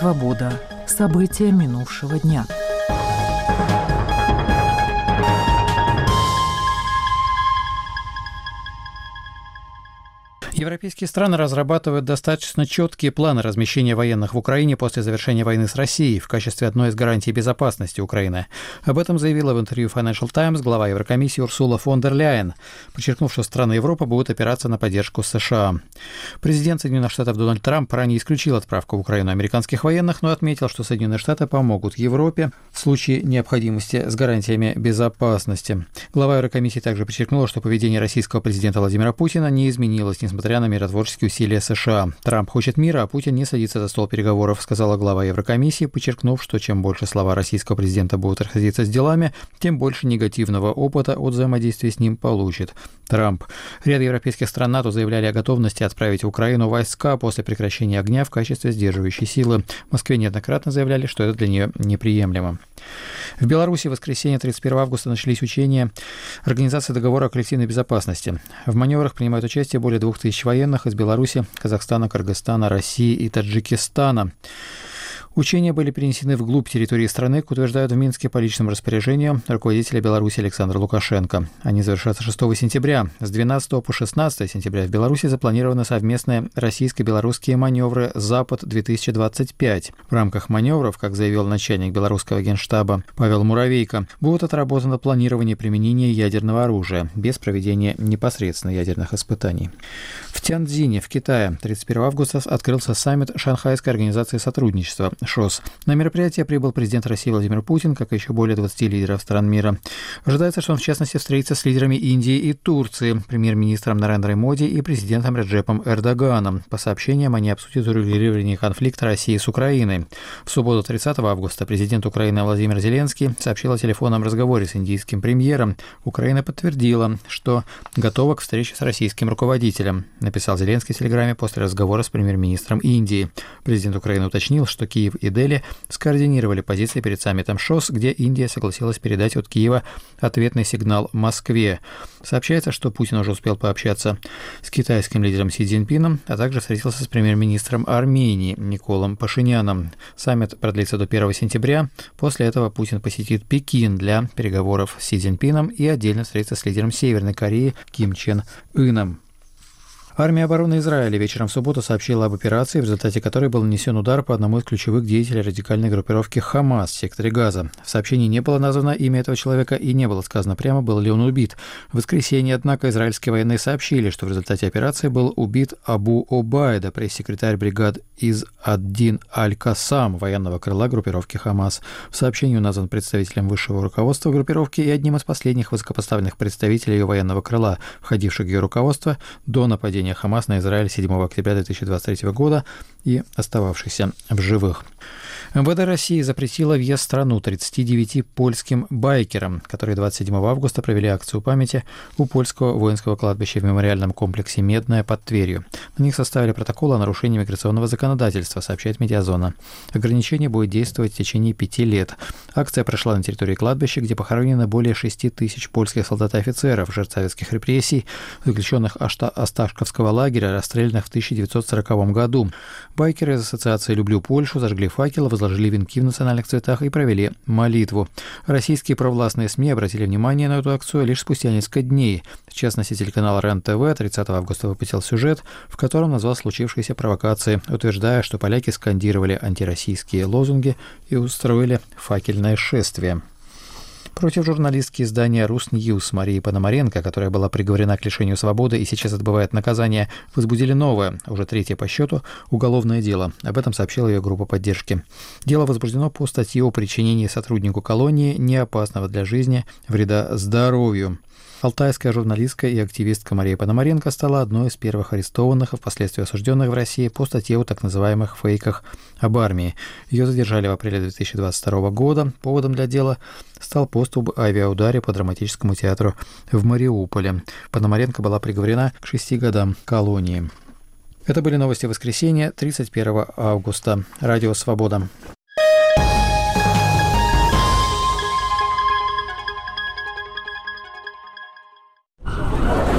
Свобода. События минувшего дня. Европейские страны разрабатывают достаточно четкие планы размещения военных в Украине после завершения войны с Россией в качестве одной из гарантий безопасности Украины. Об этом заявила в интервью Financial Times глава Еврокомиссии Урсула фон дер Ляйен, подчеркнув, что страны Европы будут опираться на поддержку США. Президент Соединенных Штатов Дональд Трамп ранее исключил отправку в Украину американских военных, но отметил, что Соединенные Штаты помогут Европе в случае необходимости с гарантиями безопасности. Глава Еврокомиссии также подчеркнула, что поведение российского президента Владимира Путина не изменилось, несмотря на миротворческие усилия США. Трамп хочет мира, а Путин не садится за стол переговоров, сказала глава Еврокомиссии, подчеркнув, что чем больше слова российского президента будут расходиться с делами, тем больше негативного опыта от взаимодействия с ним получит Трамп. Ряд европейских стран НАТО заявляли о готовности отправить в Украину войска после прекращения огня в качестве сдерживающей силы. В Москве неоднократно заявляли, что это для нее неприемлемо. В Беларуси в воскресенье 31 августа начались учения Организации договора о коллективной безопасности. В маневрах принимают участие более 2000 военных из Беларуси, Казахстана, Кыргызстана, России и Таджикистана. Учения были перенесены вглубь территории страны, как утверждают в Минске по личному распоряжению руководителя Беларуси Александра Лукашенко. Они завершатся 6 сентября. С 12 по 16 сентября в Беларуси запланированы совместные российско-белорусские маневры «Запад-2025». В рамках маневров, как заявил начальник белорусского генштаба Павел Муравейко, будет отработано планирование применения ядерного оружия без проведения непосредственно ядерных испытаний. В Тяньцзине, в Китае, 31 августа открылся саммит Шанхайской организации сотрудничества ШОС. На мероприятие прибыл президент России Владимир Путин, как и еще более 20 лидеров стран мира. Ожидается, что он в частности встретится с лидерами Индии и Турции, премьер-министром Нарендрой Моди и президентом Реджепом Эрдоганом. По сообщениям, они обсудят урегулирование конфликта России с Украиной. В субботу 30 августа президент Украины Владимир Зеленский сообщил о телефонном разговоре с индийским премьером. Украина подтвердила, что готова к встрече с российским руководителем, написал Зеленский в телеграмме после разговора с премьер-министром Индии. Президент Украины уточнил, что Киев и Дели скоординировали позиции перед саммитом ШОС, где Индия согласилась передать от Киева ответный сигнал Москве. Сообщается, что Путин уже успел пообщаться с китайским лидером Си Цзиньпином, а также встретился с премьер-министром Армении Николом Пашиняном. Саммит продлится до 1 сентября. После этого Путин посетит Пекин для переговоров с Си Цзиньпином и отдельно встретится с лидером Северной Кореи Ким Чен Ыном. Армия обороны Израиля вечером в субботу сообщила об операции, в результате которой был нанесен удар по одному из ключевых деятелей радикальной группировки «Хамас» в секторе Газа. В сообщении не было названо имя этого человека и не было сказано прямо, был ли он убит. В воскресенье, однако, израильские военные сообщили, что в результате операции был убит Абу Обайда, пресс-секретарь бригад из Ад-Дин Аль-Кассам, военного крыла группировки «Хамас». В сообщении он назван представителем высшего руководства группировки и одним из последних высокопоставленных представителей ее военного крыла, входивших в ее руководство до нападения Хамас на Израиль 7 октября 2023 года и остававшихся в живых. МВД России запретила въезд в страну 39 польским байкерам, которые 27 августа провели акцию памяти у польского воинского кладбища в мемориальном комплексе «Медное» под Тверью. На них составили протокол о нарушении миграционного законодательства, сообщает «Медиазона». Ограничение будет действовать в течение 5 лет. Акция прошла на территории кладбища, где похоронено более 6 тысяч польских солдат и офицеров, жертв советских репрессий, заключенных Осташковского лагеря, расстрелянных в 1940 году. Байкеры из ассоциации «Люблю Польшу» зажгли факелы, возложили венки в национальных цветах и провели молитву. Российские провластные СМИ обратили внимание на эту акцию лишь спустя несколько дней. В частности, телеканал РЕН-ТВ 30 августа выпустил сюжет, в котором назвал случившиеся провокации, утверждая, что поляки скандировали антироссийские лозунги и устроили факельное шествие. Против журналистки издания «Русньюз» Марии Пономаренко, которая была приговорена к лишению свободы и сейчас отбывает наказание, возбудили новое, уже третье по счету, уголовное дело. Об этом сообщила ее группа поддержки. Дело возбуждено по статье о причинении сотруднику колонии неопасного для жизни вреда здоровью. Алтайская журналистка и активистка Мария Пономаренко стала одной из первых арестованных и впоследствии осужденных в России по статье о так называемых фейках об армии. Ее задержали в апреле 2022 года. Поводом для дела стал пост об авиаударе по драматическому театру в Мариуполе. Пономаренко была приговорена к 6 годам колонии. Это были новости воскресенья, 31 августа. Радио «Свобода».